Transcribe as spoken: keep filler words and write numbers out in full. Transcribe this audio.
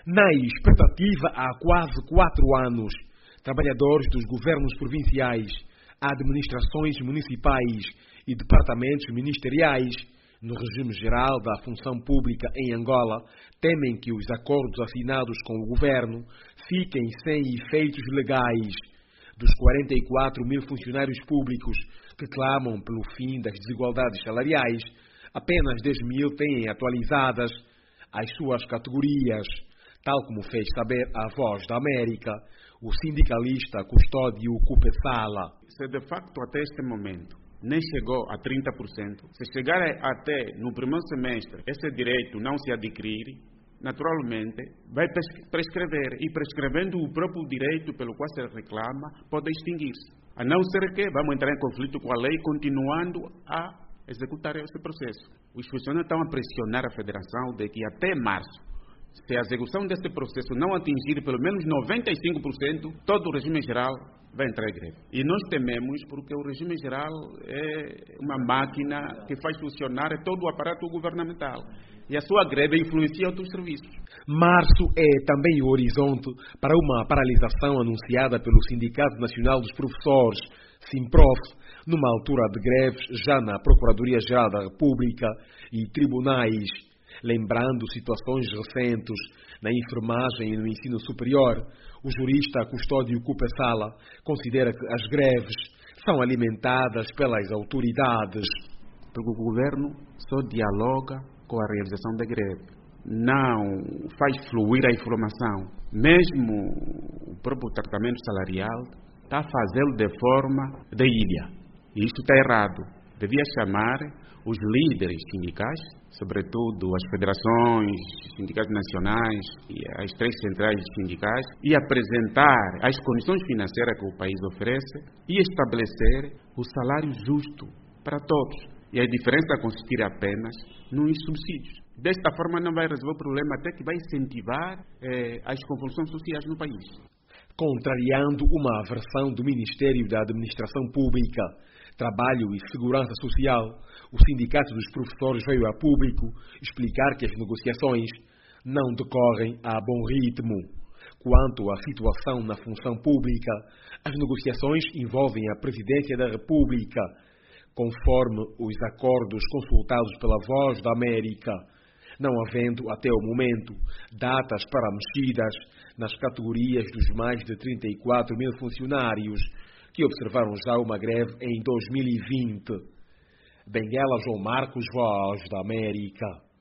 Na expectativa há quase quatro anos, trabalhadores dos governos provinciais, administrações municipais e departamentos ministeriais, no regime geral da função pública em Angola, temem que os acordos assinados com o governo fiquem sem efeitos legais. Dos quarenta e quatro mil funcionários públicos que clamam pelo fim das desigualdades salariais, apenas dez mil têm atualizadas as suas categorias, tal como fez saber a Voz da América o sindicalista Custódio Cupessala. Se de facto até este momento nem chegou a trinta por cento, se chegar até no primeiro semestre esse direito não se adquirir, naturalmente vai prescrever, e prescrevendo o próprio direito pelo qual se reclama, pode extinguir-se. A não ser que vamos entrar em conflito com a lei, continuando a executar esse processo. Os funcionários estão a pressionar a federação de que até março, se a execução deste processo não atingir pelo menos noventa e cinco por cento, todo o regime geral vai entrar em greve. E nós tememos porque o regime geral é uma máquina que faz funcionar todo o aparato governamental. E a sua greve influencia outros serviços. Março é também o horizonte para uma paralisação anunciada pelo Sindicato Nacional dos Professores, SINPROF, numa altura de greves já na Procuradoria-Geral da República e tribunais. Lembrando situações recentes na enfermagem e no ensino superior, o jurista Custódio Cupessala considera que as greves são alimentadas pelas autoridades. Porque o governo só dialoga com a realização da greve, não faz fluir a informação. Mesmo o próprio tratamento salarial está a fazê-lo de forma de ilha. E isso está errado. Devia chamar os líderes sindicais, sobretudo as federações, sindicatos nacionais e as três centrais sindicais, e apresentar as condições financeiras que o país oferece e estabelecer o salário justo para todos. E a diferença consistir apenas nos subsídios. Desta forma não vai resolver o problema, até que vai incentivar eh, as convulsões sociais no país. Contrariando uma versão do Ministério da Administração Pública, Trabalho e Segurança Social, o Sindicato dos Professores veio a público explicar que as negociações não decorrem a bom ritmo. Quanto à situação na função pública, as negociações envolvem a Presidência da República, conforme os acordos consultados pela Voz da América, não havendo, até o momento, datas para mexidas nas categorias dos mais de trinta e quatro mil funcionários que observaram já uma greve em dois mil e vinte. Benguela João Marcos, Voz da América.